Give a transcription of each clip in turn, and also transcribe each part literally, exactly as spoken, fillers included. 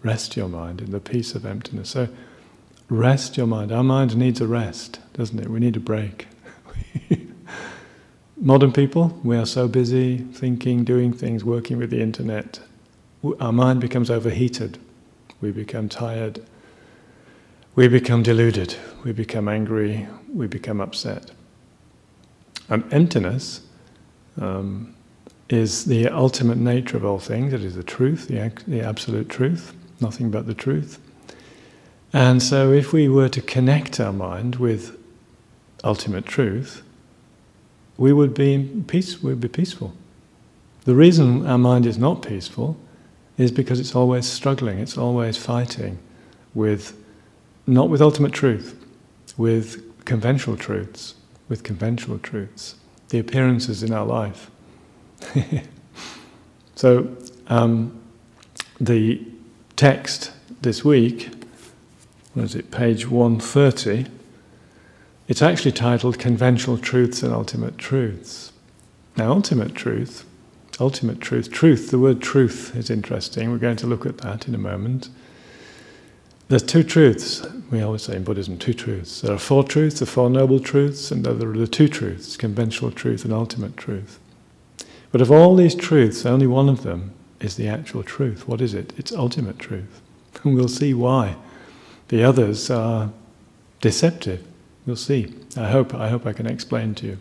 Rest your mind in the peace of emptiness. So, rest your mind. Our mind needs a rest, doesn't it? We need a break. Modern people, we are so busy thinking, doing things, working with the internet. Our mind becomes overheated. We become tired. We become deluded. We become angry. We become upset. And emptiness um, is the ultimate nature of all things. It is the truth, the, the absolute truth, nothing but the truth. And so if we were to connect our mind with ultimate truth, we would be in peace, we would be peaceful. The reason our mind is not peaceful is because it's always struggling, it's always fighting with, not with ultimate truth, with conventional truths, with conventional truths, the appearances in our life. So, um, the text this week, what is it, page one thirty, it's actually titled Conventional Truths and Ultimate Truths. Now, ultimate truth, ultimate truth, truth, the word truth is interesting. We're going to look at that in a moment. There's two truths, we always say in Buddhism, two truths. There are four truths, the Four Noble Truths, and there are the two truths, conventional truth and ultimate truth. But of all these truths, only one of them is the actual truth. What is it? It's ultimate truth. And we'll see why. The others are deceptive. We'll see. I hope, I hope I can explain to you.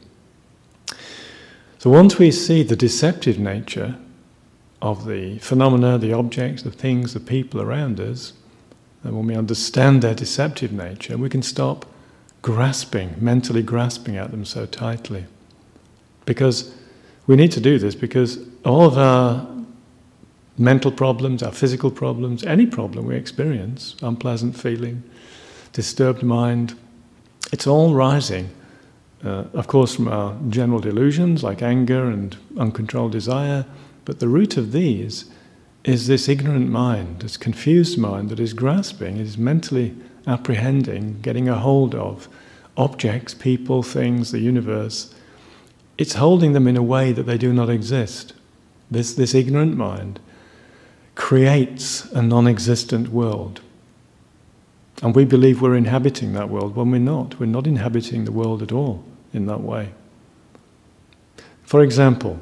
So once we see the deceptive nature of the phenomena, the objects, the things, the people around us, and when we understand their deceptive nature, we can stop grasping, mentally grasping at them so tightly. Because we need to do this because all of our mental problems, our physical problems, any problem we experience, unpleasant feeling, disturbed mind, it's all rising, uh, of course, from our general delusions like anger and uncontrolled desire, but the root of these is this ignorant mind, this confused mind that is grasping, is mentally apprehending, getting a hold of objects, people, things, the universe. It's holding them in a way that they do not exist. This, this ignorant mind creates a non-existent world. And we believe we're inhabiting that world when we're not. We're not inhabiting the world at all in that way. For example,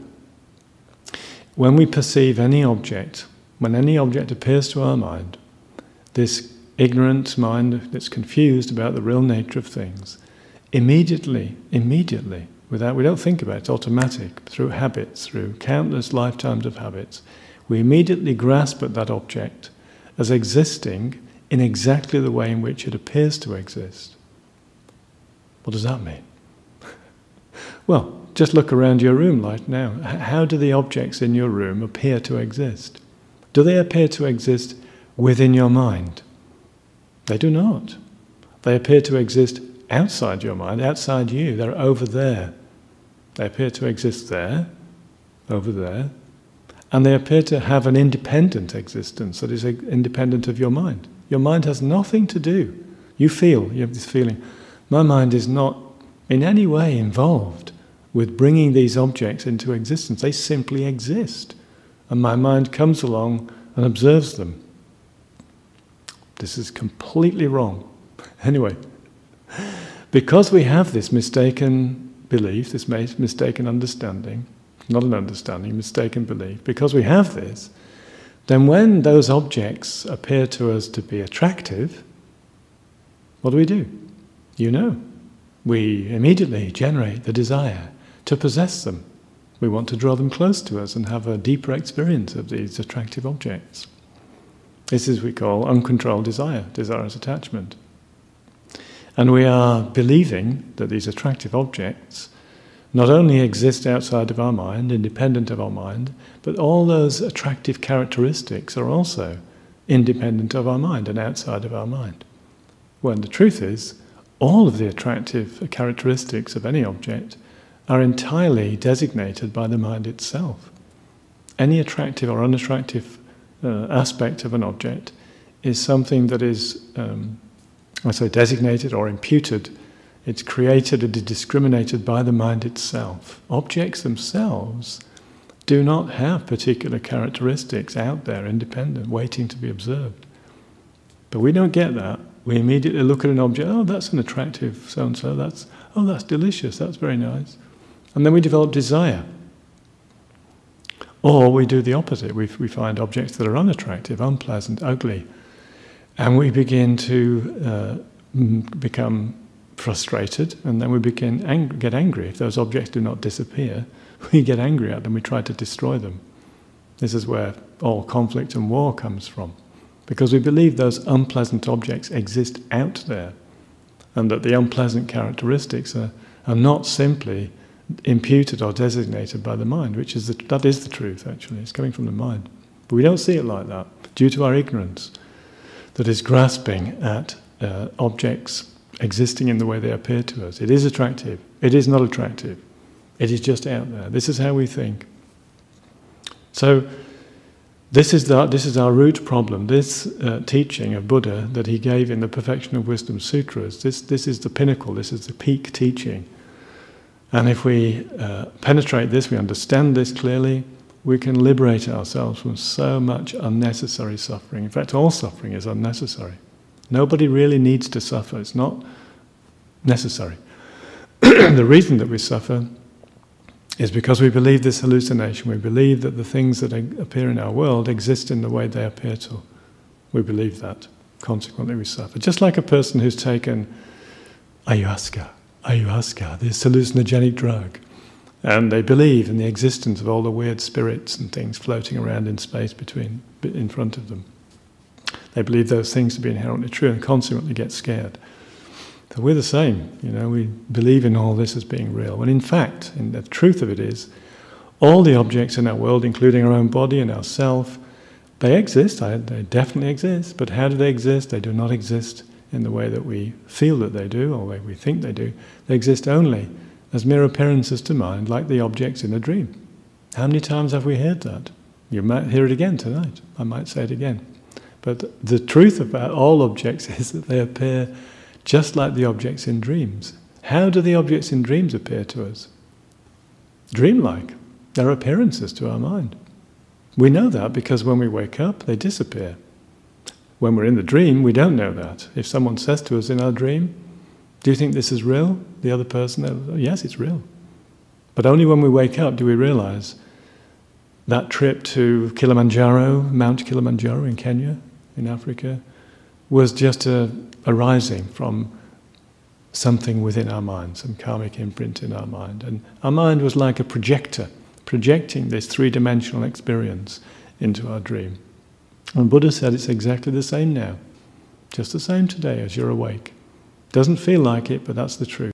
when we perceive any object, when any object appears to our mind, this ignorant mind that's confused about the real nature of things, immediately, immediately, without, we don't think about it, it's automatic, through habits, through countless lifetimes of habits, we immediately grasp at that object as existing in exactly the way in which it appears to exist. What does that mean? Well, just look around your room right now. How do the objects in your room appear to exist? Do they appear to exist within your mind? They do not. They appear to exist outside your mind, outside you. They're over there. They appear to exist there, over there, and they appear to have an independent existence that is independent of your mind. Your mind has nothing to do. You feel, you have this feeling, my mind is not in any way involved with bringing these objects into existence. They simply exist. And my mind comes along and observes them. This is completely wrong. Anyway, because we have this mistaken belief, this mistaken understanding, not an understanding, mistaken belief, because we have this, then when those objects appear to us to be attractive, what do we do? You know, we immediately generate the desire to possess them. We want to draw them close to us and have a deeper experience of these attractive objects. This is what we call uncontrolled desire, desirous attachment. And we are believing that these attractive objects not only exist outside of our mind, independent of our mind, but all those attractive characteristics are also independent of our mind and outside of our mind. When the truth is, all of the attractive characteristics of any object are entirely designated by the mind itself. Any attractive or unattractive uh, aspect of an object is something that is, um, I say, designated or imputed. It's created and discriminated by the mind itself. Objects themselves do not have particular characteristics out there, independent, waiting to be observed. But we don't get that. We immediately look at an object, oh, that's an attractive so-and-so, that's, oh, that's delicious, that's very nice. And then we develop desire. Or we do the opposite. We, we find objects that are unattractive, unpleasant, ugly. And we begin to uh, become frustrated, and then we begin ang- get angry. If those objects do not disappear, we get angry at them, we try to destroy them. This is where all conflict and war comes from. Because we believe those unpleasant objects exist out there, and that the unpleasant characteristics are, are not simply imputed or designated by the mind, which is the, that is the truth, actually. It's coming from the mind. But we don't see it like that, due to our ignorance that is grasping at uh, objects existing in the way they appear to us. It is attractive. It is not attractive. It is just out there. This is how we think. So, this is the, this is our root problem. This uh, teaching of Buddha that he gave in the Perfection of Wisdom Sutras, this, this is the pinnacle, this is the peak teaching. And if we uh, penetrate this, we understand this clearly, we can liberate ourselves from so much unnecessary suffering. In fact, all suffering is unnecessary. Nobody really needs to suffer. It's not necessary. The reason that we suffer is because we believe this hallucination. We believe that the things that appear in our world exist in the way they appear to. We believe that. Consequently, we suffer. Just like a person who's taken ayahuasca, ayahuasca, this hallucinogenic drug, and they believe in the existence of all the weird spirits and things floating around in space between, in front of them. They believe those things to be inherently true and consequently get scared. So we're the same, you know, we believe in all this as being real. When in fact, and the truth of it is, all the objects in our world, including our own body and ourself, they exist, they definitely exist, but how do they exist? They do not exist in the way that we feel that they do, or the way we think they do. They exist only as mere appearances to mind, like the objects in a dream. How many times have we heard that? You might hear it again tonight. I might say it again. But the truth about all objects is that they appear just like the objects in dreams. How do the objects in dreams appear to us? Dreamlike. They're appearances to our mind. We know that because when we wake up, they disappear. When we're in the dream, we don't know that. If someone says to us in our dream, do you think this is real? The other person, oh, yes, it's real. But only when we wake up do we realize that trip to Kilimanjaro, Mount Kilimanjaro in Kenya, in Africa, was just a arising from something within our mind, some karmic imprint in our mind. And our mind was like a projector, projecting this three-dimensional experience into our dream. And Buddha said it's exactly the same now, just the same today as you're awake. Doesn't feel like it, but that's the truth.